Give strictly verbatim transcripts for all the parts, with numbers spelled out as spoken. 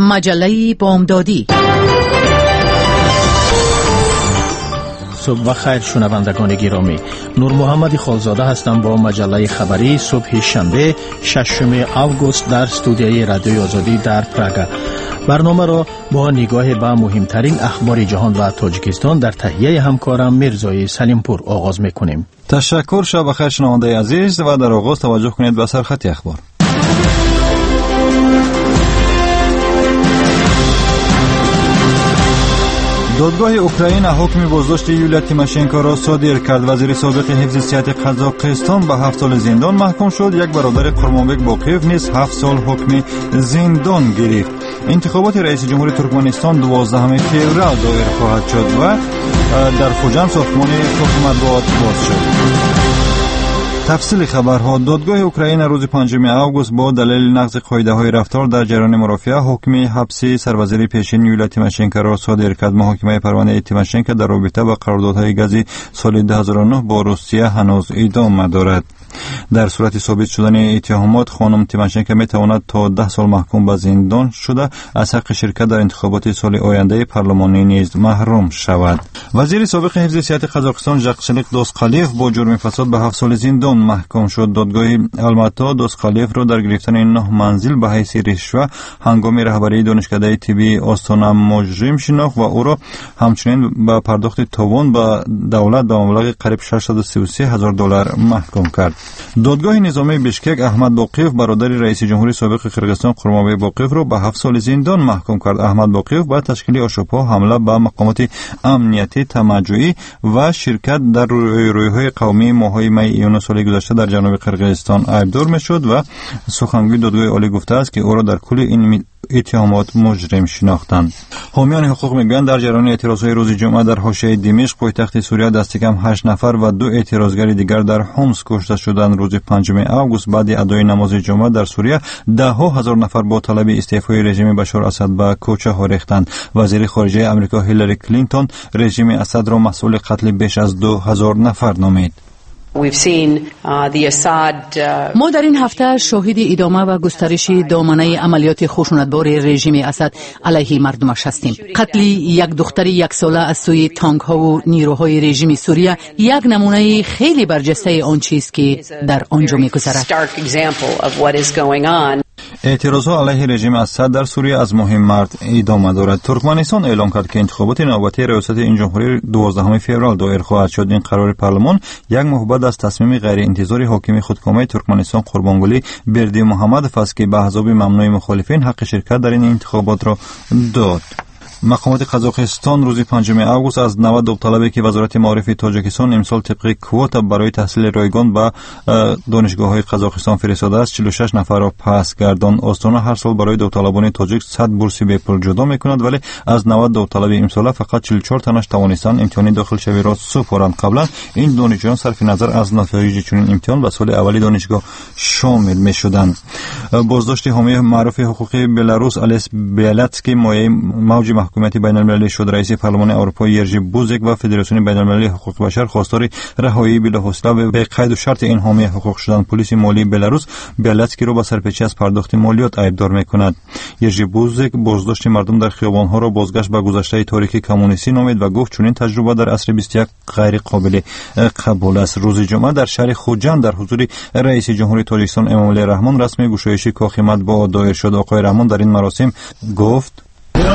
مجله بامدادی. صبح بخیر شنوندگان گرامی، نور محمد خالزاده هستم با مجله خبری صبح شنبه ششم آگوست در استودیوی رادیوی آزادی در پراگ. برنامه را با نگاه به مهمترین اخبار جهان و تاجیکستان در تهیه همکارم میرزای سلیمپور آغاز میکنیم. تشکر. شب بخیر شنونده عزیز و در آغاز توجه کنید به سرخط اخبار. دادگاه اوکراین حکم بازداشت یولیا تیماشنکو را صادر کرد. وزیر سابق حفظ صحت قزاقستان به هفت سال زندان محکوم شد. یک برادر قرمانبک باقیف نیز هفت سال حکم زندان گرفت. انتخابات رئیس جمهور ترکمنستان دوازدهم فوریه دایر خواهد شد و در خوجند ساختمان کاخ مطبوعات باز شد. تفصیل خبرها. دادگاه اوکراین روز پنجم آگوست با دلیل نقض قاعده‌های رفتار در جریان مرافعه حکم حبس سربازی پیشین یولیا تیماشنکو را صادر کرد. محاکمه پرونده تیماشنکو در رابطه با قراردادهای گازی سال دو هزار و نه با روسیه هنوز ادامه دارد. در صورت ثابت شدن اتهامات خانم تیماشنکو می تواند تا ده سال محکوم به زندان شده از حق شرکت در انتخابات سال آینده پارلمانی نیز محروم شود. وزیر سابق حفظ صحت قزاقستان ژاقشلیق دوسقالیف با جرم فساد به هفت سال زندان محکوم شد. دادگاه الماتا دوسقالیف را در گرفتن نه منزل به حیث رشوه هنگام رهبری دانشکده طبی آستانه مجرم شناخت و او را همچنین به پرداخت تاوان به دولت به مبلغ قریب ششصد و سی و سه هزار دلار محکوم کرد. دادگاه نظامی بشکک احمد باقیف برادر رئیس جمهور سابق قرقیزستان قرمانبک باقیف را به هفت سال زندان محکوم کرد. احمد باقیف با تشکیل آشوب‌ها حمله به مقامات امنیتی تمجعی و شرکت در رویروی‌های قومی ماه‌های می ایون سال گذشته در جنوب قرقیزستان ایبدار می‌شد و سخنگوی دادگاه عالی گفته است که او را در کل این اتهامات مجرم شناختند. حامیان حقوق میگویند در جریان اعتراضهای روز جمعه در حاشیه دمشق پایتخت سوریه دست کم هشت نفر و دو اعتراضگر دیگر در حمص کشته شدند. روز پنجم آگوست بعد ادای نماز جمعه در سوریه ده ها هزار نفر با طلب استعفای رژیم بشار اسد به کوچه ها ریختند. وزیر خارجه آمریکا هیلاری کلینتون رژیم اسد را مسئول قتل بیش از دو هزار نفر نامید. ما در این هفته شاهد ادامه و گسترش دامنه عملیات خشونتبار رژیم اسد علیه مردمش هستیم. قتل یک دختر یک ساله از سوی تانک ها و نیروهای رژیم سوریه یک نمونه خیلی برجسته آن چیست که در آنجا می‌گذرد. اعتراضات علیه رژیم اسد در سوریه از ماه مارس ادامه دارد. ترکمنستان اعلام کرد که انتخابات نوبتی ریاست این جمهوری دوازدهم فوریه دایر خواهد شد. این قرار پارلمان یک ماه بعد از تصمیم غیر انتظاری حاکم خودکامه ترکمنستان قربانگلی بردی محمدوف است که به احزاب ممنوع مخالفین حق شرکت در این انتخابات را داد. مقامات قزاقستان روز پنجم آگوست از نود داوطلبی که وزارت معارف تاجیکستان امسال طبق کوتا برای تحصیل رایگان به دانشگاه‌های قزاقستان فرستاده است چهل و شش نفر را پس گرداند. آستانه هر سال برای داوطلبان تاجیک صد بورس به پول جدا می‌کند ولی از نود داوطلب امسال فقط چهل و چهار تنش توانستند امتحان داخل شوی را سپارند. قبلا این دانشجویان صرف نظر از نتایج چنین امتحان به سال اولی دانشگاه شامل می‌شدند. بازداشت حامی معروف حقوقی بلاروس الیس بیالاتسکی مایه موج حکومت بین المللی شد. رئیس پارلمان اروپا یرژی بوزک و فدراسیون بین المللی حقوق بشر خواستار رهایی بلافاصله به قید و شرط این حامی حقوق شدند. پلیس مالی بلاروس بیالاتسکی را با سرپیچی از پرداخت مالیات ایبدار می‌کند. یرژی بوزک بازداشت مردم در خیابان‌ها را بازگشت به گذشته تاریخی کمونیستی نامید و گفت چنین تجربه در عصر بیست و یک غیر قابل قبول است. روز جمعه در شهر خوجند در حضور رئیس جمهور تاجیکستان امامعلی رحمان رسمی گشایشی کاخ مطبوعات دایر شد. آقای رحمان در این مراسم گفت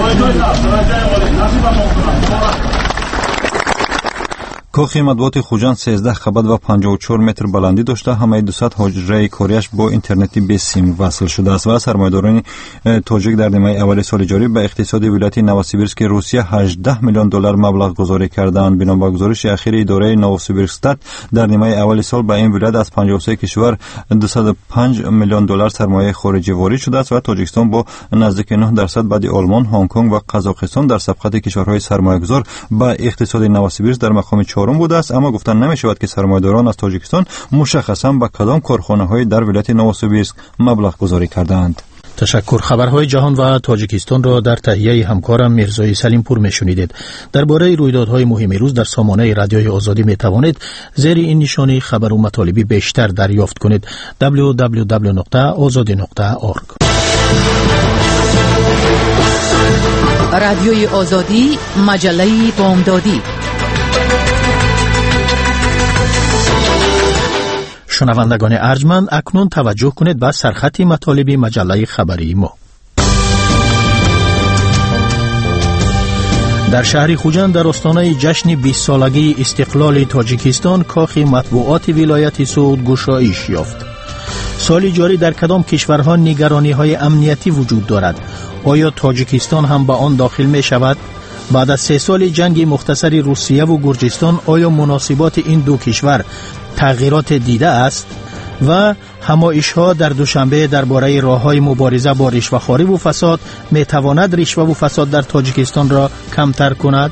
کاخ مطبوعات خوجند سیزده خبد و پنجاه و چهار متر بلندی داشته. همه دویست حجره کاریش با اینترنت به سیم وصل شده است و سرمایه‌داران تاجیک در نیمه اول سال جاری به اقتصاد ولایت نووسیبیرسک روسیه هجده میلیون دلار مبلغ گذاری کردند. بنا به گزارش اخیر اداره نووسیبیرسک در نیمه اول سال به این ولایت از پنجاه و سه کشور دویست و پنج میلیون دلار سرمایه خارجی وارد شده است و تاجیکستان با نزدیک نه درصد بعد آلمان، هنگ کنگ و قزاقستان در سبقت کشورهای سرمایه‌گذار به اقتصاد نووسیبیرسک در مقام چهارم بوده است. اما گفتن نمی شود که سرمایه‌داران از تاجیکستان مشخصا به کدام کارخانه‌های در ولایت نووسیبیرسک مبلغ گذاری کردند. تشکر. خبرهای جهان و تاجیکستان را در تهیه همکارم میرزای سلیمپور میشنیدید. درباره رویدادهای مهم روز در سامانه رادیوی آزادی می توانید زیر این نشانی خبر و مطالبی بیشتر دریافت کنید. دبلیو دبلیو دبلیو نقطه آزادی نقطه اورگ رادیوی آزادی، مجله بامدادی. شنوندگان ارجمند، اکنون توجه کنید به سرخط مطالب مجله خبری ما. در شهر خوجند در آستانه جشن بیست سالگی استقلال تاجیکستان، کاخ مطبوعات ولایت سوغد گشایش یافت. سال جاری در کدام کشورها نگرانی‌های امنیتی وجود دارد؟ آیا تاجیکستان هم به آن داخل می شود؟ بعد از سه سال جنگ مختصر روسیه و گرجستان، آیا مناسبات این دو کشور تغییرات دیده است؟ و همایش‌ها در دوشنبه درباره راه‌های مبارزه با رشوه‌خواری و فساد می تواند رشوه و فساد در تاجیکستان را کمتر کند؟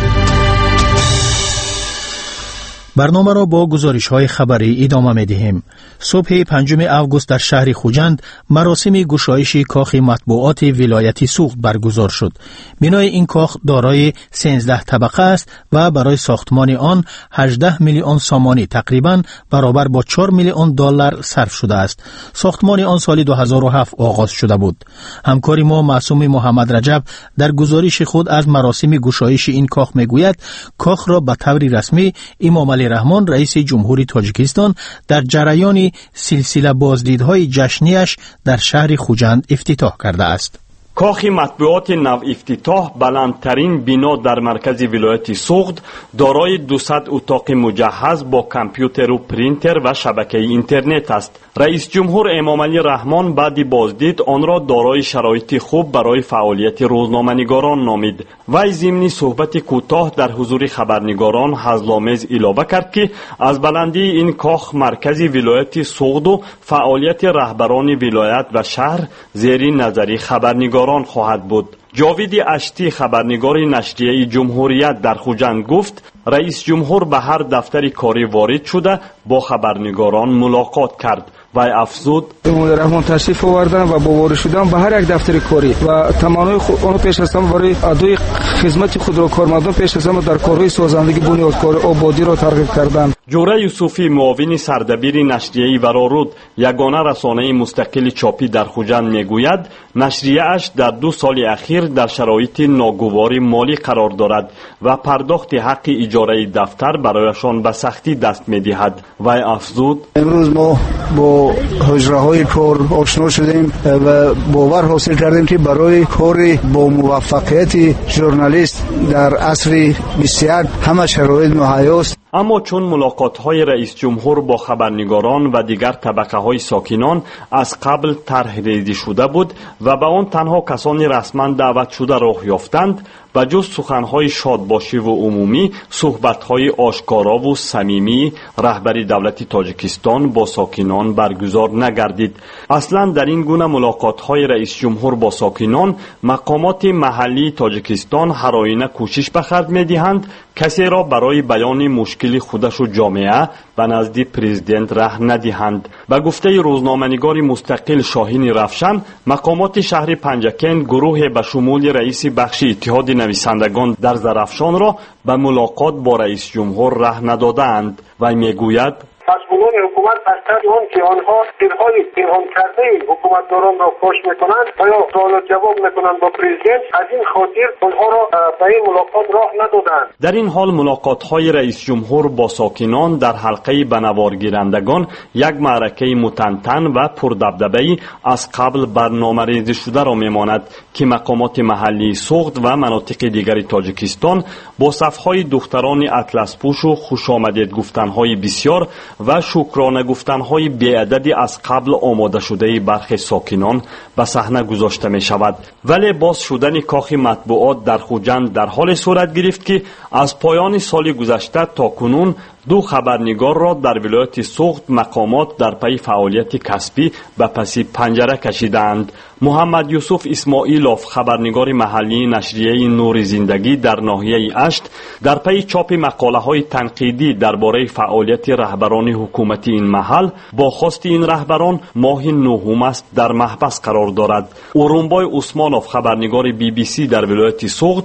برنامه را با گزارش‌های خبری ادامه می‌دهیم. صبح پنجم آگوست در شهر خوجند مراسم گشایش کاخ مطبوعات ولایت سوغد برگزار شد. بنای این کاخ دارای سیزده طبقه است و برای ساختمان آن هجده میلیون سامانی، تقریباً برابر با چهار میلیون دلار صرف شده است. ساختمان آن سال دو هزار و هفت آغاز شده بود. همکار ما معصوم محمد رجب در گزارش خود از مراسم گشایش این کاخ میگوید کاخ را به طور رسمی امام علی رحمان رئیس جمهوری تاجیکستان در جریان سلسله بازدیدهای جشنیش در شهر خوجند افتتاح کرده است. کاخ مطبوعات نو افتتاح بلندترین بنا در مرکز ولایت سوغد دارای دویست اتاق مجهز با کامپیوتر و پرینتر و شبکه اینترنت است. رئیس جمهور امام علی رحمان بعد بازدید آن را دارای شرایط خوب برای فعالیت روزنامه‌نگاران نامید. وی ضمن صحبت کوتاه در حضور خبرنگاران هزل‌آمیز اضافه کرد که از بلندی این کاخ مرکز ولایت سوغد و فعالیت رهبران ولایت و شهر زیر نظر خبرنگاران خواهد بود. جاوید اشتی خبرنگار نشریه جمهوریت در خوجند گفت رئیس جمهور به هر دفتر کاری وارد شده با خبرنگاران ملاقات کرد و افزود امام رحمان تشریف آوردن و با وارد شدن به هر یک دفتر کاری و تمنای خود آنها پیش هستم برای ادای خدمت خود را کارمندان پیش هستم در کارهای سازندگی بنیادکاری آبادی را ترغیب کردند. جوره یوسفی معاون سردبیر نشریه ورارود یگانه رسانه مستقل چاپی در خوجند میگوید نشریه اش در دو سال اخیر در شرایط ناگوار مالی قرار دارد و پرداخت حق اجاره دفتر برایشان به سختی دست میدهد و افزود امروز ما با حجره های کار آشنا شدیم و باور حاصل کردیم که برای کار با موفقیت ژورنالیست در عصر بیست و یک همه شرایط مهیا است. اما چون ملاقات‌های رئیس جمهور با خبرنگاران و دیگر طبقه‌های ساکنان از قبل طرح ریزی شده بود و به آن تنها کسانی رسما دعوت شده راه یافتند، و جز سخن‌های شادباشی و عمومی، صحبت‌های آشکارا و صمیمی رهبری دولت تاجیکستان با ساکنان برگزار نگردید. اصلاً در این گونه ملاقات‌های رئیس جمهور با ساکنان، مقامات محلی تاجیکستان هر آینه کوشش به خرج می‌دهند کسی را برای بیان مشکل خودش و جامعه به نزد پرزیدنت ره ندهند. به گفته روزنامه‌نگار مستقل شاهین رفشن، مقامات شهر پنجکن گروه به شمول رئیس بخش اتحاد نویسندگان در زرافشان را به ملاقات با رئیس جمهور ره ندادند و میگوید مسئولان حکومت از طرف آن که آنها سرهای پنهان کرده حکومتداران را فاش میکنند و یا سوال و جواب میکنند با پرزیدنت، از این خاطر آنها را به این ملاقات راه ندادند. در این حال ملاقات‌های رئیس جمهور با ساکنان در حلقه بنوار گیرندگان یک معرکه متنتن و پردبدبه‌ای از قبل برنامه‌ریزی شده را میماند که مقامات محلی سوغد و مناطق دیگر تاجیکستان با صفهای دختران اطلس پوش و خوشامدید گفتن‌های بسیار و شکرانه گفتن‌های بی‌عددی از قبل آماده شده برخی ساکنان به صحنه گذاشته می شود. ولی باز شدن کاخ مطبوعات در خوجند در حال صورت گرفت که از پایان سال گذشته تا کنون دو خبرنگار را در ولایت سوغد مقامات در پی فعالیت کسبی به پس پنجره کشیدند. محمد یوسف اسماعیلوف خبرنگار محلی نشریه نور زندگی در ناحیه اشت در پی چاپ مقاله های تنقیدی درباره فعالیت رهبران حکومتی این محل با خواست این رهبران ماه نهم است در محبس قرار دارد. اورونبای عثمانوف خبرنگار بی بی سی در ولایت سوغد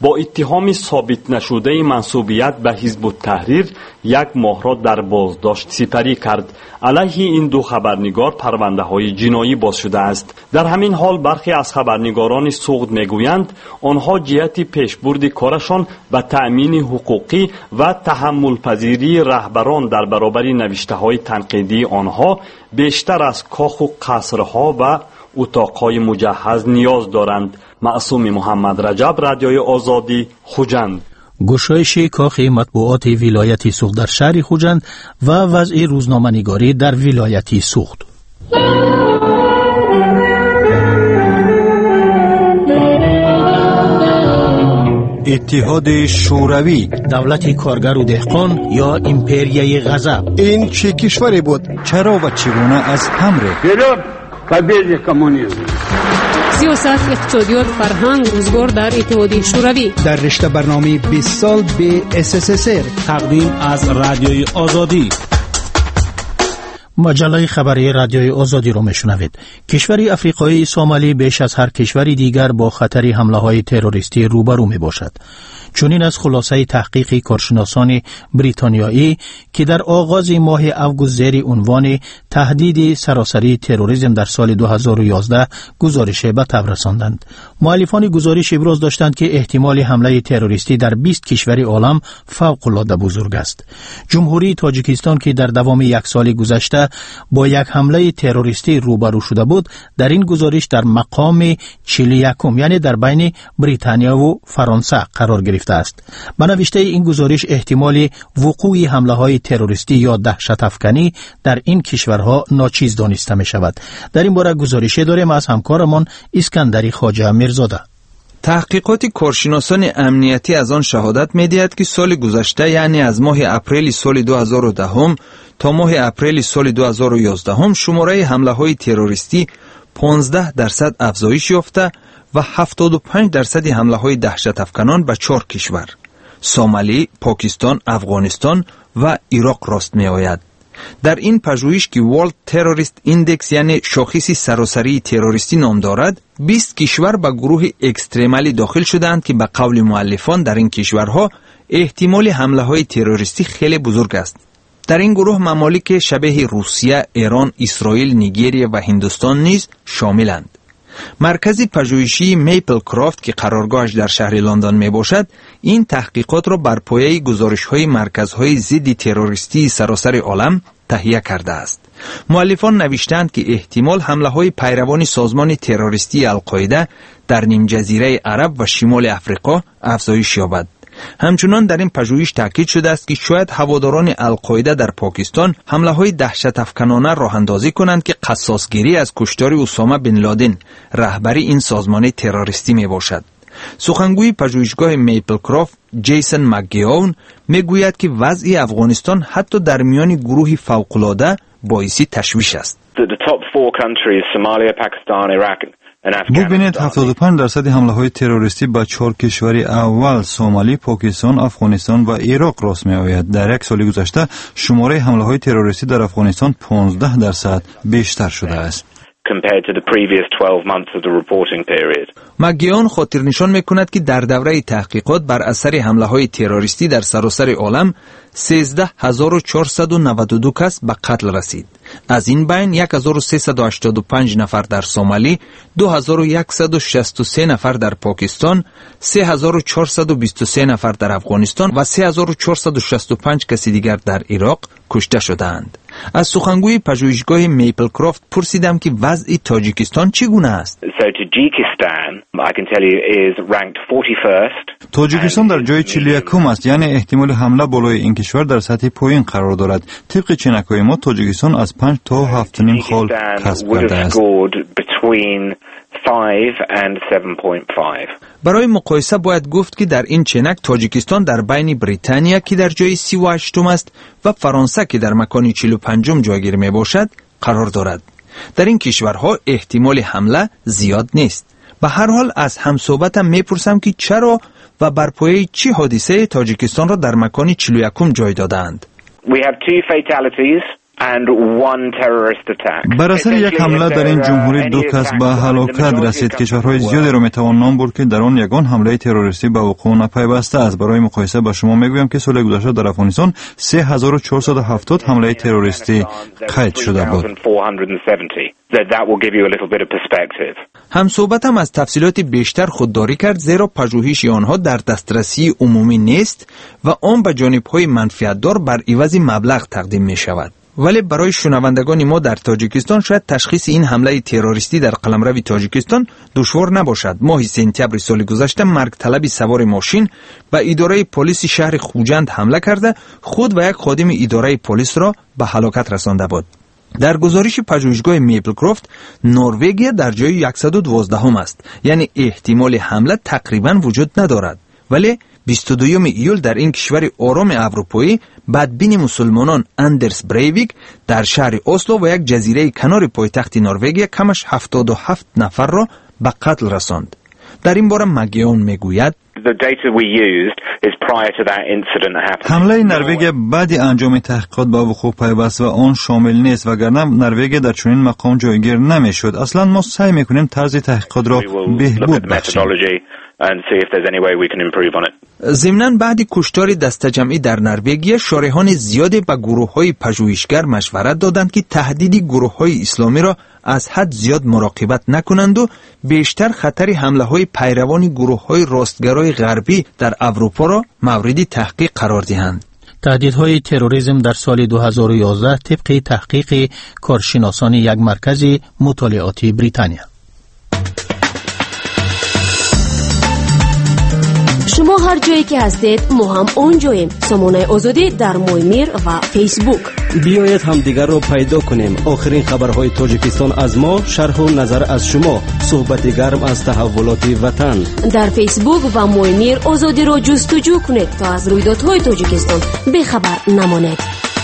با اتهام ثابت نشده منسوبیت به حزب التحریر یک ماه را در بازداشت سپری کرد. علیه این دو خبرنگار پرونده های جنایی باز شده است. در همین حال برخی از خبرنگاران سوخت میگویند آنها جهت پیشبرد کارشان به تأمین حقوقی و تحمل پذیری رهبران در برابر نوشته های تنقیدی آنها بیشتر از کاخ و قصرها و اتاقهای مجهز نیاز دارند. معصوم محمد رجب، رادیوی آزادی، خوجند. گشایش کاخ مطبوعات ولایت سوخت در شهر خوجند و وضع روزنامه‌نگاری در ولایت سوخت. اتحاد شوروی، دولت کارگر و دهقان یا امپریای غضب. این چه کشوری بود؟ چرا و چگونه از هم ریخت؟ победе коммунизма. سیاست، اقتصادیات، فرهنگ، روزگار در اتحادیه شوروی. در رشته برنامه بیست سال به اس اس اس ار تقدیم از رادیوی آزادی. مجله خبری رادیوی آزادی رو میشنوید. کشور افریقایی سومالی بیش از هر کشوری دیگر با خطر حمله های تروریستی روبرو می باشد. چنین از خلاصه تحقیق کارشناسان بریتانیایی که در آغاز ماه اوگوست زیر عنوان تهدید سراسری تروریسم در سال دو هزار و یازده گزارش به تب رساندند. مؤلفان گزارش ابراز داشتند که احتمال حمله تروریستی در بیست کشور عالم فوق العاده بزرگ است. جمهوری تاجیکستان که در دوام یک سال گذشته با یک حمله تروریستی روبرو شده بود، در این گزارش در مقام چهل و یکم یعنی در بین بریتانیا و فرانسه قرار گرفته است. به نوشته این گزارش احتمال وقوع حمله های تروریستی یا دهشت افکنی در این کشورها ناچیز دانسته می شود. در این باره گزارشی داریم از همکارمان اسکندری خواجه میرزاده. تحقیقات کارشناسان امنیتی از آن شهادت می‌دهد که سال گذشته یعنی از ماه اپریل سال دو هزار و ده تا ماه اپریل سال دو هزار و یازده شماره حمله های تروریستی پانزده درصد افزایش یافته و هفتاد و پنج درصد حمله های دهشت افکنان به چهار کشور سومالی، پاکستان، افغانستان و عراق راست می آید. در این پژوهش که World Terrorist Index یعنی شاخص سراسری تروریستی نام دارد، بیست کشور به گروه اکستریمالی داخل شدند که به قول مؤلفان در این کشورها احتمال حمله های تروریستی خیلی بزرگ است. در این گروه ممالک شبیه روسیه، ایران، اسرائیل، نیجریه و هندوستان نیز شاملند. مرکز پژوهشی میپل کرافت که قرارگاهش در شهر لندن می باشد، این تحقیقات را بر پایه گزارش‌های مرکزهای ضد تروریستی سراسر عالم تهیه کرده است. مؤلفان نوشتند که احتمال حمله‌های پیروان سازمان تروریستی القاعده در نیم جزیره عرب و شمال افریقا افزایش یابد. همچنان در این پژوهش تاکید شده است که شاید هواداران القاعده در پاکستان حمله‌های دهشت افکنانه راه اندازی کنند که قصاصگیری از کشتار اسامه بن لادن رهبر این سازمان تروریستی می باشد. سخنگوی پژوهشگاه میپل کرافت جیسن مکگیون میگوید که وضع افغانستان حتی در میان گروه فوق‌العاده باعث تشویش است. ببینید هفتاد و پنج درصد حمله های تروریستی به چهار کشور اول سومالی، پاکستان، افغانستان و عراق راست می آید. در یک سال گذشته شماره حمله های تروریستی در افغانستان پانزده درصد بیشتر شده است. compared to the previous twelve months of the reporting period. مگیان خاطر نشان میکند که در دوره تحقیقات بر اثر حمله های تروریستی در سراسر عالم سیزده هزار و چهارصد و نود و دو کس به قتل رسید. از این بین یک هزار و سیصد و هشتاد و پنج نفر در سومالی، دو هزار و صد و شصت و سه نفر در پاکستان، سه هزار و چهارصد و بیست و سه نفر در افغانستان و سه هزار و چهارصد و شصت و پنج کسی دیگر در عراق کشته شدند. از سخنگوی پژوهشگاه میپل کرافت پرسیدم که وضع تاجیکستان چگونه است. So Tajikistan, I can tell you, is ranked forty-first. تاجیکستان در جای چهل و یکم است، یعنی احتمال حمله بالای این کشور در سطح پایین قرار دارد. طبق چنکای ما تاجیکستان از پنج تا هفت و نیم خال کسب کرده است. برای مقایسه باید گفت که در این چنک تاجیکستان در بین بریتانیا که در جای سی و هشتم است و فرانسه که در مکان چهل و پنجم جایگیر می باشد قرار دارد. در این کشورها احتمال حمله زیاد نیست. به هر حال از همصحبتم میپرسم که چرا و بر پایه چی حادثه تاجیکستان را در مکان چهل و یکم جای دادند. We have two fatalities. and one terrorist attack. بر اثر یک حمله در این جمهوری دو کس به هلاکت رسید. کشورهای زیادی را میتوان نام برد که در آن یگان حمله تروریستی به وقوع نپیوسته است. برای مقایسه به شما میگویم که سال گذشته در افغانستان سه هزار و چهارصد و هفتاد حمله تروریستی قید شده بود. هم صحبتم از تفصیلات بیشتر خودداری کرد، زیرا پژوهش آنها در دسترسی عمومی نیست و آن به جانب‌های منفعت‌دار بر عوض مبلغ تقدیم می شود. ولی برای شنوندگان ما در تاجیکستان شاید تشخیص این حمله تروریستی در قلمرو تاجیکستان دشوار نباشد. ماه سپتامبر سال گذشته مرگ طلب سوار ماشین به اداره پلیس شهر خوجند حمله کرده خود و یک خادم اداره پلیس را به هلاکت رسانده بود. در گزارش پژوهشگاه میپلکرافت، نروژ در جای صد و دوازده هم است، یعنی احتمال حمله تقریبا وجود ندارد. ولی بیست و دوم ایول در این کشور آرام اروپایی بدبین مسلمانان اندرس بریویک در شهر اسلو و یک جزیره کنار پایتخت نروژ کمش هفتاد و هفت نفر را به قتل رساند. در این باره مگیون میگوید حمله نروژ بعد انجام تحقیقات به وقوع پیوست و آن شامل نیست، وگرنه نروژ در چنین مقام جایگیر نمیشد. اصلا ما سعی میکنیم طرز تحقیقات را بهبود بخشیم. ضمناً بعد کشتار دسته جمعی در نروژ، شارحان زیادی به گروه‌های پژوهشگر مشورت دادند که تهدید گروه‌های اسلامی را از حد زیاد مراقبت نکنند و بیشتر خطر حمله‌های پیروان گروه‌های راستگرای غربی در اروپا را مورد تحقیق قرار دهند. تهدیدهای تروریسم در سال دو هزار و یازده طبق تحقیق کارشناسان یک مرکز مطالعاتی بریتانیا. شما هر جایی که هستید ما هم اونجاییم. سامانه آزادی در مویمیر و فیسبوک. بیایید هم دیگر رو پیدا کنیم. آخرین خبرهای تاجیکستان از ما، شرح و نظر از شما، صحبت گرم از تحولات وطن. در فیسبوک و مویمیر آزادی رو جستجو کنید تا از رویدادهای تاجیکستان بخبر نمانید.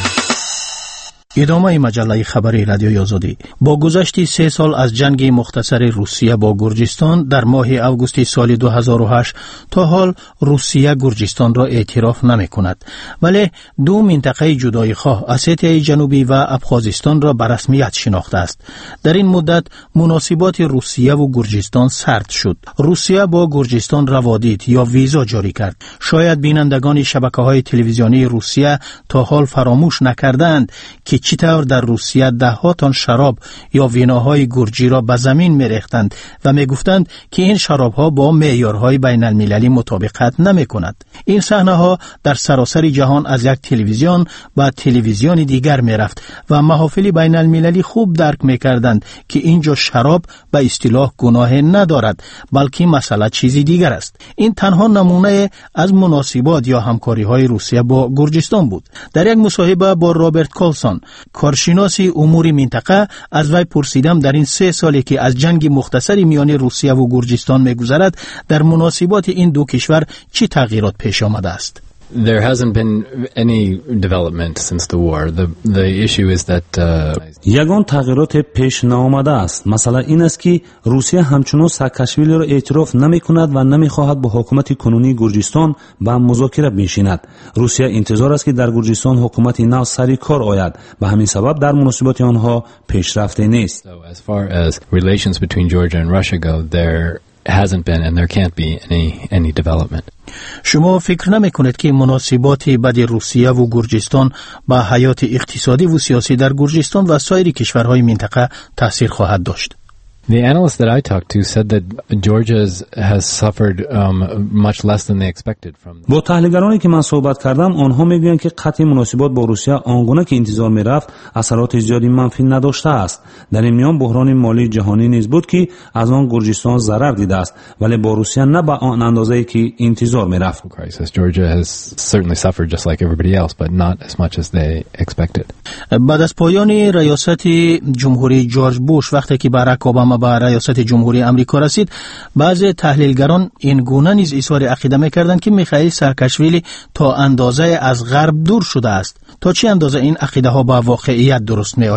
ادامه مجله خبری رادیوی آزادی. با گذشت سه سال از جنگ مختصر روسیه با گرجستان در ماه اوگوست سال دو هزار و هشت تا حال روسیه گرجستان را اعتراف نمی کند، ولی دو منطقه جدای خواه اسیتیای جنوبی و ابخازستان را به رسمیت شناخته است. در این مدت مناسبات روسیه و گرجستان سرد شد. روسیه با گرجستان روادید یا ویزا جاری کرد. شاید بینندگان شبکه‌های تلویزیونی روسیه تا حال فراموش نکردند که چطور در روسیه ده ها تن شراب یا ویناهای گرجی را به زمین می ریختند و می گفتند که این شراب ها با معیارهای بین المللی مطابقت نمی کند. این صحنه ها در سراسر جهان از یک تلویزیون به تلویزیون دیگر می رفت و محافل بین المللی خوب درک می کردند که اینجا شراب به اصطلاح گناه ندارد، بلکه مسئله چیزی دیگر است. این تنها نمونه از مناسبات یا همکاری های روسیه با گرجستان بود. در یک مصاحبه با رابرت کولسون، کارشناسی امور منطقه، از وی پرسیدم در این سه سالی که از جنگ مختصری میان روسیه و گرجستان میگذرد در مناسبات این دو کشور چه تغییرات پیش آمده است؟ There hasn't been any development since the war. The the issue is that یگان تغییرات پیش نآمده است. مثلا این است که روسیه همچنان ساکاشویلی را اعتراف نمی کند و نمی خواهد با حکومت کنونی گرجستان به مذاکره بنشیند. روسیه انتظار است که در گرجستان حکومت نو سر کار آید. به همین سبب در مناسبات آنها پیشرفته نیست. So as far as relations between Georgia and Russia go, there hasn't been and there can't be any any development. شما فکر نمی کنید که مناسبات بین روسیه و گرجستان با حیات اقتصادی و سیاسی در گرجستان و سایر کشورهای منطقه تاثیر خواهد داشت؟ The analyst that I talked to said that Georgia has suffered um, much less than they expected from. با تحلیلگرانی که من صحبت کردم آنها میگویند که قطع مناسبات با روسیه آنگونه که انتظار میرفت اثرات زیادی منفی نداشته است. در این میان بحران مالی جهانی نیز بود که از آن گرجستان ضرر دیده است، ولی با روسیه نه به آن اندازه‌ای که انتظار میرفت. Georgia has certainly suffered just like everybody else, but not as much as they expected. بعد از پایان ریاست جمهوری جورج بوش وقتی که باراک اوباما به ریاست جمهوری آمریکا رسید، بعضی تحلیلگران این گونه نیز اظهار عقیده می‌کردند که میخائیل ساکاشویلی تا اندازه از غرب دور شده است. تا چه اندازه این عقیده ها با واقعیت درست می‌آید؟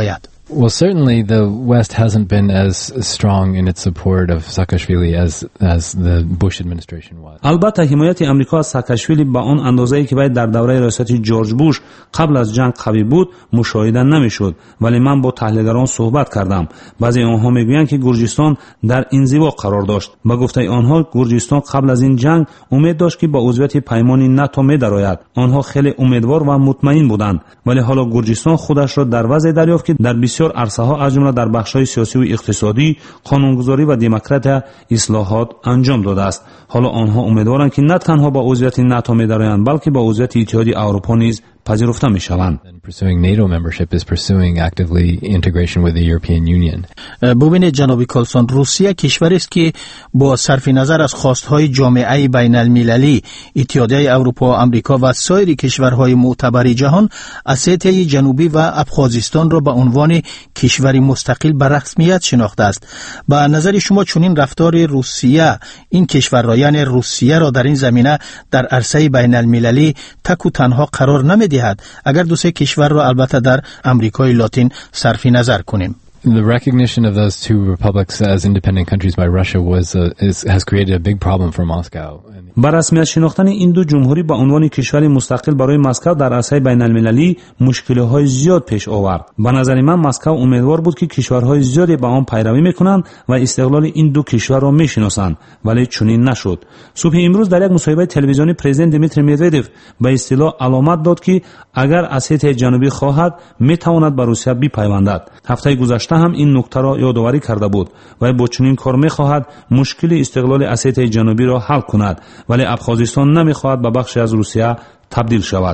Well, certainly the West hasn't been as strong in its support of Saakashvili as as the Bush administration was. البته حمایت امریکا از ساکاشویلی با آن اندازه‌ای که باید در دوره ریاست جورج بوش قبل از جنگ قوی بود مشاهده نمی‌شد، ولی من با تحلیلگران صحبت کردم. بعضی آنها میگویند که گرجستان در انزوا قرار داشت. با گفته آنها گرجستان قبل از این جنگ امید داشت که با عضویت پیمان ناتو می‌دراید. آنها خیلی امیدوار و مطمئن بودند، ولی حالا گرجستان خودش را در وضعی دریافت که در بسیار عرصه‌ها از جمله در بخش‌های سیاسی و اقتصادی، قانونگذاری و دموکراسی اصلاحات انجام داده است. حالا آنها امیدوارند که نه تنها با عضویت ناتو می‌درآیند، بلکه با عضویت اتحادیه اروپا نیز پذیرفته می‌شوند. Pursuing NATO membership is pursuing actively integration with the European Union. ببینید جناب کالسون، روسیه کشوری است که با صرف نظر از خواست‌های جامعه بین المللی، اتحادیه اروپا، آمریکا و سایر کشورهای معتبر جهان، اسیتیای جنوبی و ابخازستان را به عنوان کشوری مستقل به رسمیت شناخته است. به نظر شما چنین رفتار روسیه این کشور را، یعنی روسیه را در این زمینه در عرصه بین المللی تک و تنها قرار نمی‌دهد؟ اگر دو سه کشور را البته در امریکای لاتین صرف نظر کنیم. The recognition of those two republics as independent countries by Russia was uh, is, has created a big problem for Moscow. با رسمیت شناختن این دو جمهوری به عنوان کشوری مستقل برای مسکو در عرصه بین المللی مشکلات زیاد پیش آورد. به نظر من مسکو امیدوار بود که کشورهای زیادی به آن پیروی میکنند و استقلال این دو کشور را میشناسند، ولی چنین نشد. صبح امروز در یک مصاحبه تلویزیونی پرزیدنت دیمیتری مدودوف به اصطلاح علامت داد که اگر اسیتیای جنوبی خواهد میتواند به روسیه بپیوندد. هفته گذشته هم این نکته را یادآوری کرده بود و با چنین کار میخواهد مشکل استقلال اسیتیای جنوبی را حل کند، ولی ابخازستان نمیخواهد به بخشی از روسیه تبدیل شود.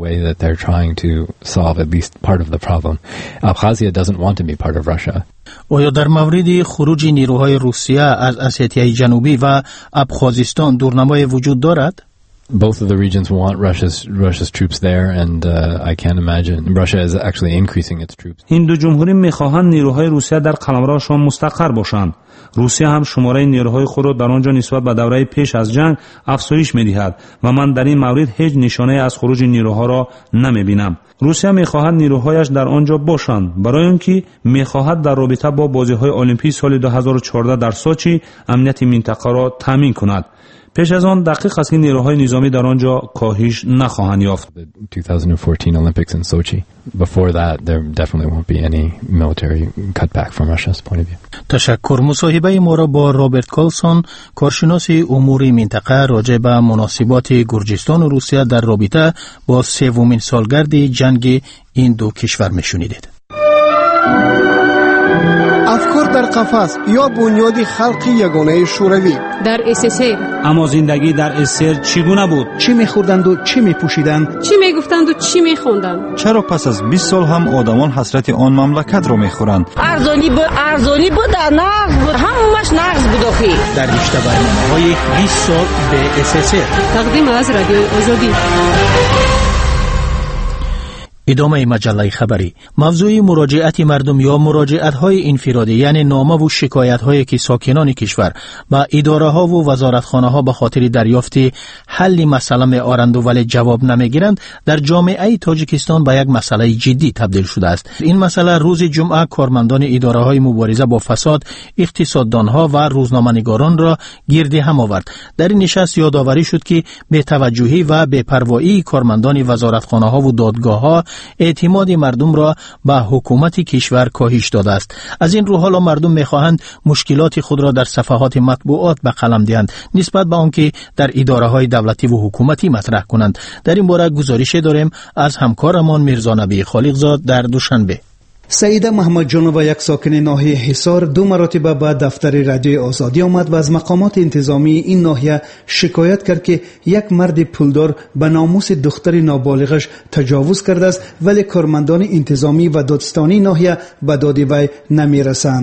آیا در مورد خروج نیروهای روسیه از اسیتیای جنوبی و ابخازستان دورنمای وجود دارد؟ Both of the regions want Russia's Russia's troops there, and uh, I can't imagine Russia is actually increasing its troops. این دو جمهوری میخواهند نیروهای روسیه در قلمروشان مستقر باشند. روسیه هم شماره نیروهای خود را در آنجا نسبت به دوره پیش از جنگ افزایش میدهد و من در این مورد هیچ نشانه از خروج نیروها را نمیبینم. روسیه میخواهد نیروهایش در آنجا باشند برای اینکه میخواهد در رابطه با بازی‌های المپیک سال دو هزار و چهارده در سوچی امنیت منطقه را تامین کند. پیش از آن دقیق است که نیروهای نظامی در آنجا کاهش نخواهند یافت. twenty fourteen Olympics in Sochi. Before that there definitely won't be any military cutback from Russia's point of view. تشکر. مصاحبه ما را با رابرت کالسون، کارشناس امور منطقه، راجع به مناسبات گرجستان و روسیه در رابطه با سومین سالگرد جنگ این دو کشور میشنیدید. افکار در قفس یا بنیاد خلق یگانه شوروی در اس اس ار. اما زندگی در اس اس ار چگونه بود؟ چی می‌خوردند و چی می‌پوشیدند؟ چی می‌گفتند و چی می‌خوندند؟ چرا پس از بیست سال هم آدمان حسرت آن مملکت را می‌خورند؟ ارزانی بود، ارزانی بود، نقص بود، همش نقص بود آخی. در رشته برنامه‌های بیست سال به اس اس ار تقدیم از رادیو آزادی. ادامه مجله خبری. موضوع مراجعت مردم یا مراجعت‌های انفرادی، یعنی نامه و شکایت‌هایی که ساکنان کشور با اداره‌ها و وزارتخانه‌ها به خاطر دریافت حل مسئله می‌آورند ولی جواب نمی‌گیرند، در جامعه تاجیکستان به یک مسئله جدی تبدیل شده است. این مسئله روز جمعه کارمندان اداره‌های مبارزه با فساد، اقتصاددان‌ها و روزنامه‌نگاران را گرد هم آورد. در این نشست یادآوری شد که بی‌توجهی و بی‌پروایی کارمندان وزارتخانه‌ها و دادگاه‌ها اعتماد مردم را به حکومت کشور کاهش داده است. از این رو حالا مردم می‌خواهند مشکلات خود را در صفحات مطبوعات به قلم دهند نسبت به آنکه در اداره‌های دولتی و حکومتی مطرح کنند. در این باره گزارش داریم از همکارمان میرزا نبی خالقزاد در دوشنبه. سعیده محمد جانو یک ساکن ناحیه حصار دو مرتبه به دفتر رادیوی آزادی آمد و از مقامات انتظامی این ناحیه شکایت کرد که یک مرد پولدار به ناموس دختر نابالغش تجاوز کرده است، ولی کارمندان انتظامی و دادستانی ناحیه به داد وی نمی رسند.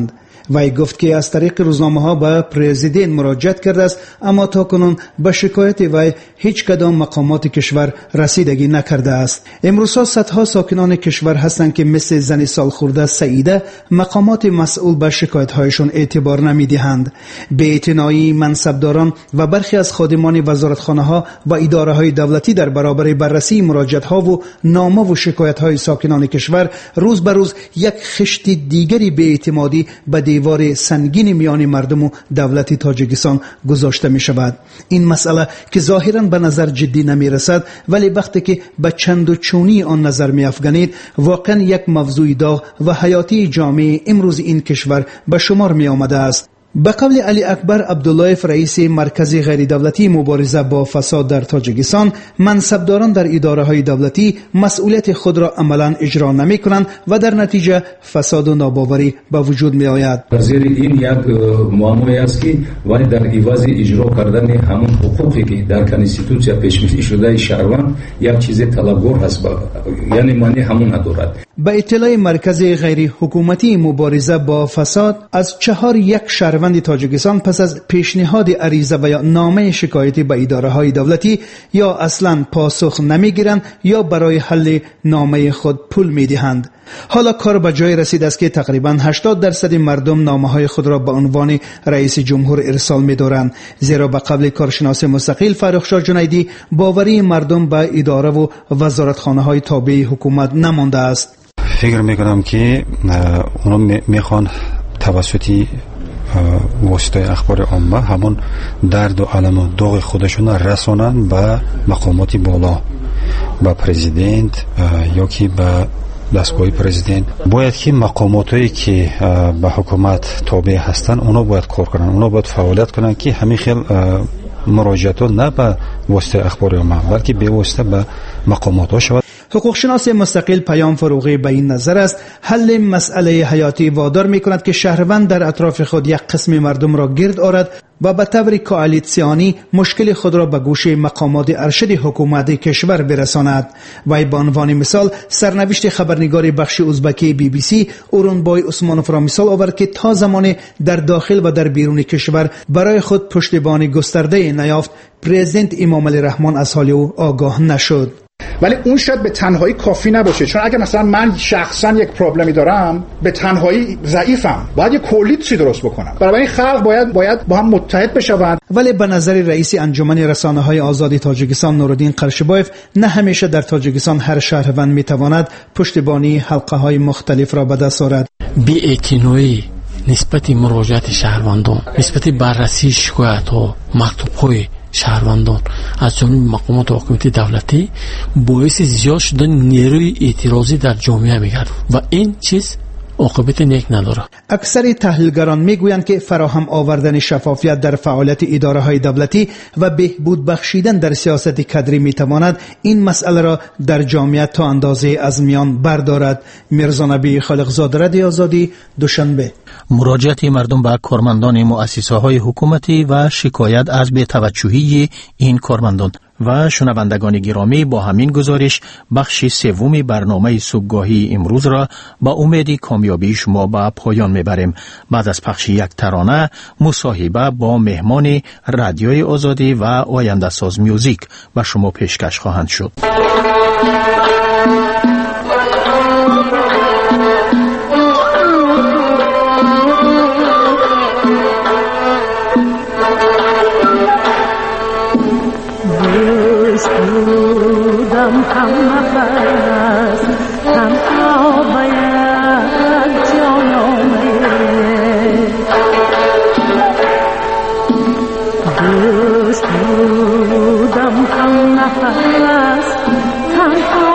وی گفت که از طریق روزنامه ها به پرزیدنت مراجعت کرده است، اما تا کنون به شکایت وی هیچ کدام مقامات کشور رسیدگی نکرده است. امروزها صدها ساکنان کشور هستند که مثل زن سالخورده سعیده مقامات مسئول به شکایت هایشان اعتبار نمیدهند. بی‌اعتنایی منصبداران و برخی از خادمان وزارتخانه ها و اداره های دولتی در برابر بررسی مراجعت ها و نامه و شکایت های ساکنان کشور روز به روز یک خشت دیگری بی‌اعتمادی به دیوار سنگین میان مردم و دولت تاجیکستان گذاشته می شود. این مسئله که ظاهرا به نظر جدی نمی رسد، ولی وقتی که به چند و چونی آن نظر می افکنید واقعا یک موضوع داغ و حیاتی جامعه امروز این کشور به شمار می آمده است. به قول علی اکبر عبداللهیف رئیس مرکز غیر دولتی مبارزه با فساد در تاجیکستان، منصبداران در اداره های دولتی مسئولیت خود را عملا اجرا نمی کنند و در نتیجه فساد و ناباوری به وجود می آید. زیر این یک معامله است که ولی در عوض اجرا کردن همون حقوقی که در کانستیتوسیا پیش‌نهاد شده شهروند یک چیز طلبگار هست، یعنی معنی همون ندارد. به اطلاع مرکز غیر حکومتی مبارزه با فساد، از چهار یک شهروند تاجیکستان پس از پیشنهاد عریضه و یا نامه شکایتی به اداره های دولتی یا اصلا پاسخ نمیگیرند یا برای حل نامه خود پول میدهند. حالا کار به جای رسید است که تقریبا هشتاد درصد مردم نامه های خود را به عنوان رئیس جمهور ارسال می‌دارند، زیرا به قول کارشناس مستقل فرخشاه جنیدی باوری مردم به اداره و وزارتخانه های تابع حکومت نمانده است. فکر میکنم که اونا میخوان توسط واسطه اخبار عامه همون درد و علم و داغ خودشون رسانن به مقامات بالا، به پرزیدنت یا که به دستگاه پرزیدنت. باید که مقاماتی که به حکومت تابع هستن اونا باید کار کنن، اونا باید فعالیت کنن که همین خیل مراجعات نه به واسطه اخبار عامه بلکه به واسطه به مقامات ها شود. حقوق شناس مستقل پیام فروغی به این نظر است حل مسئله حیاتی وادار می کند که شهروند در اطراف خود یک قسم مردم را گرد آرد و به طور کوالیسیونی مشکل خود را به گوش مقامات ارشد حکومت کشور برساند. و به عنوان مثال سرنوشت خبرنگار بخش ازبکی بی بی سی اورونبای عثمانوف را مثال آورد که تا زمان در داخل و در بیرون کشور برای خود پشتیبانی گسترده نیافت، پرزیدنت امام علی رحمان از حال او آگاه نشد. ولی اون شاید به تنهایی کافی نباشه، چون اگه مثلا من شخصا یک پرابلمی دارم به تنهایی ضعیفم، باید یک کلیتی درست بکنم. برای این خلق باید باید با هم متحد بشوند. ولی به نظر رئیس انجمن رسانه‌های آزاد تاجیکستان نورالدین قرشبایف نه همیشه در تاجیکستان هر شهروند میتواند پشتیبانی حلقه‌های مختلف را به دست آورد. بی‌اعتنایی نسبت مراجعات شهروندان، نسبت بررسی شکایت‌ها، مکتوب‌های شهروندان از جمله مقامات حکومتی دولتی باعث زیاد شدن نیروی اعتراضی در جامعه می‌گردد و این چیز عاقبت نیک نداره. اکثر تحلیلگران میگویند که فراهم آوردن شفافیت در فعالیت اداره‌های دولتی و بهبود بخشیدن در سیاست کادری میتواند این مسئله را در جامعه تا اندازه از میان بردارد. میرزا نبی خالقزاده، رادیو آزادی، دوشنبه. مراجعت مردم به کارمندان مؤسسه‌های حکومتی و شکایت از بی‌توجهی این کارمندان. و شنوندگان گرامی، با همین گزارش بخش سوم برنامه صبحگاهی امروز را با امید کامیابی شما به پایان میبریم. بعد از پخش یک ترانه مصاحبه با مهمان رادیوی آزادی و آینده ساز میوزیک و شما پیشکش خواهند شد. دوست بودم هم نفس تنها